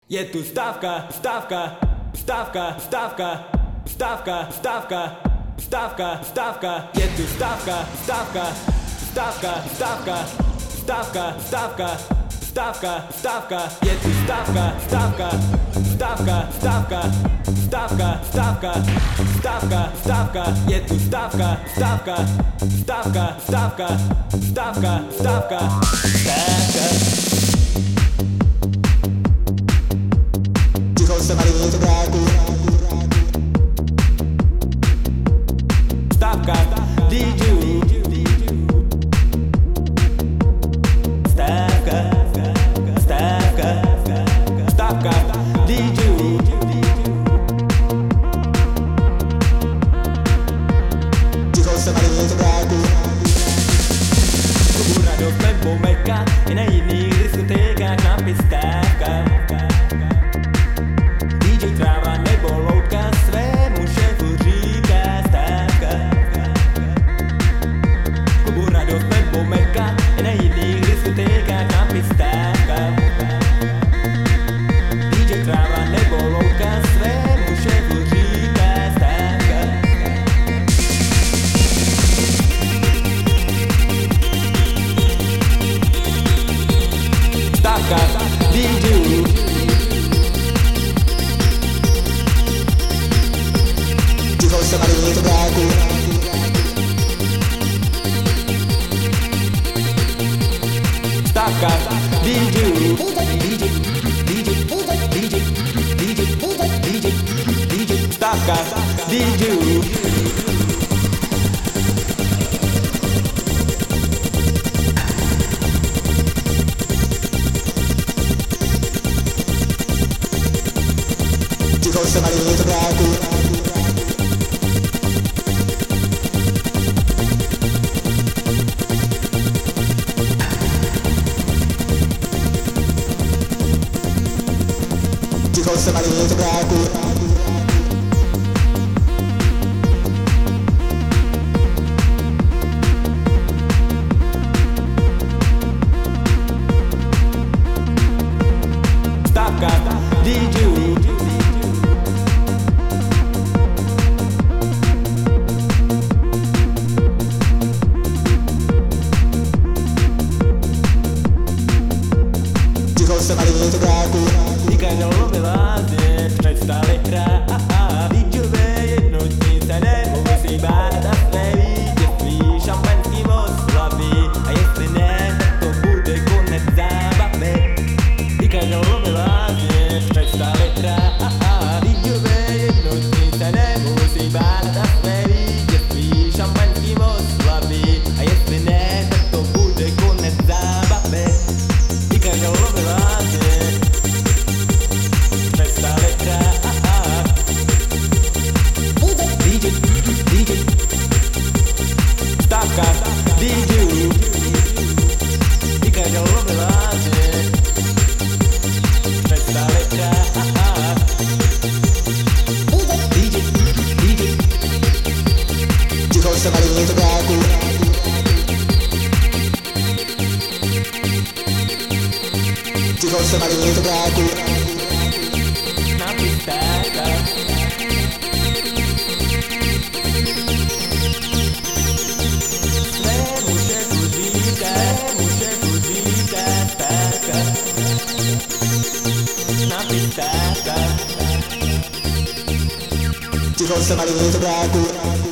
Je tu stávka, stávka, stávka, stávka, stávka, stávka, stávka, stávka, je tu stávka, stávka, stávka, stávka, stávka, stávka, stávka, stávka, je tu stávka, stávka, stávka, stávka, stávka, stávka, stávka, stávka, je tu stávka, stávka, stávka, stávka, stávka, stávka, stávka. Stávka, DJ. Stávka, stávka, stávka, DJ. Radost nebo meka, i na jiných diskotékách nápis stávka. DJ tráva nebo loutka svému šéfu říká stávka. Klubu Radost nebo meka, i na jiných diskotékách nápis stávka. DJ tráva nebo loutka svému šéfu říká stávka. Stávka, DJ. Stávka, DJ, DJ, DJ, DJ, DJ, DJ, DJ, stávka, DJ. Stávka, DJ. Říkají miláně, přestali hrát. Díčové jednotní se nemusí bát a své vítězství šampaňský moc slaví. A jestli ne, tak to bude konec zábavy. Říkají miláně, přestali hrát. Díčové jednotní se nemusí bát a své vítězství šampaňský moc slaví. A jestli ne, tak to bude konec zábavy. Říkají miláně. DJ, DJ, stávka, DJ. Říkají miláně, přestali hrát. DJ, DJ, ticho se valí to dráku. Ticho se valí to dráku. Nápis stávka. Ticho se valí to dráku.